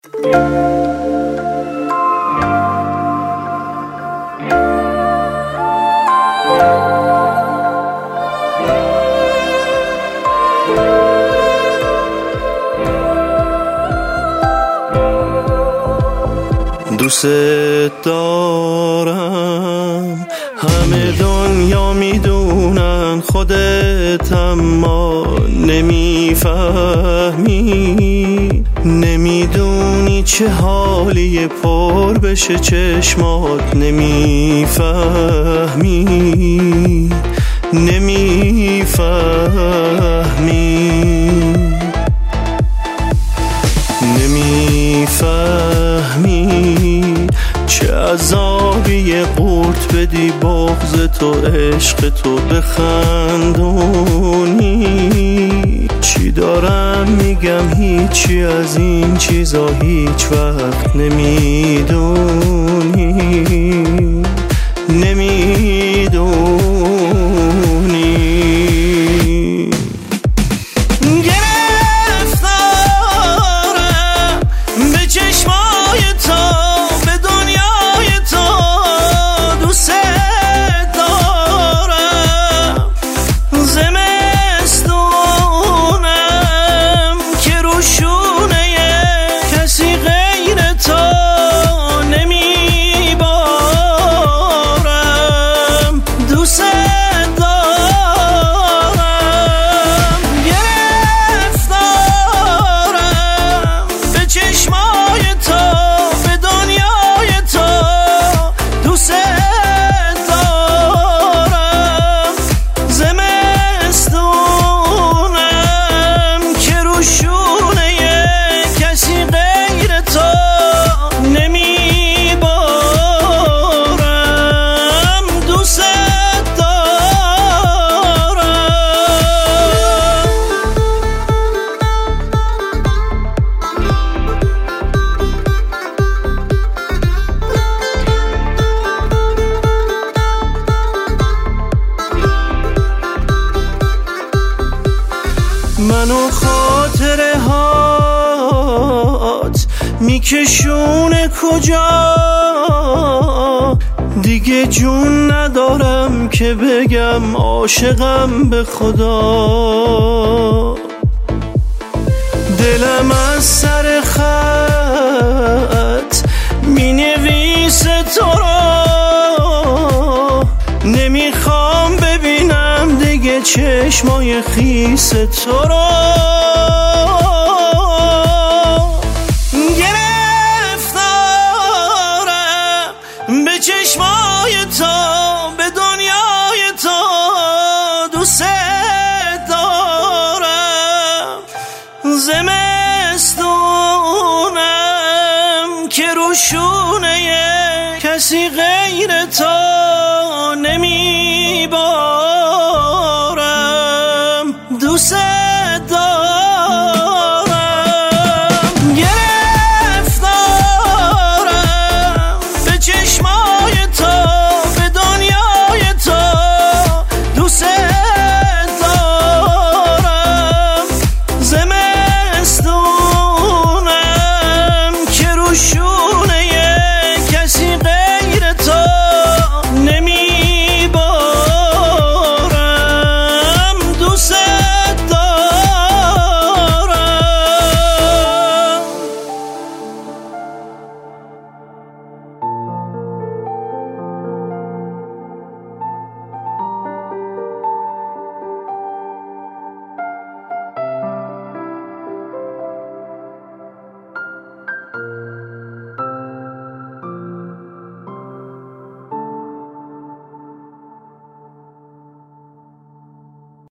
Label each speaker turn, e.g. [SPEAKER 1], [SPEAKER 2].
[SPEAKER 1] دوست دارم، همه دنیا میدونن، خودت اما نمیفهمی، نمیدونی چه حالی پر بشه چشمات، نمیفهمی نمیفهمی چه عذابی قورت بدی بغض تو عشق تو بخندونی. چی دارم میگم هیچی از این چیزا هیچ وقت نمیدونی منو خاطره هات میکشونه کجا، دیگه جون ندارم که بگم عاشقم به خدا. دلم از سر خط مینویسه تو را، نمیخوام ببینم دیگه چشمای خیس تو را.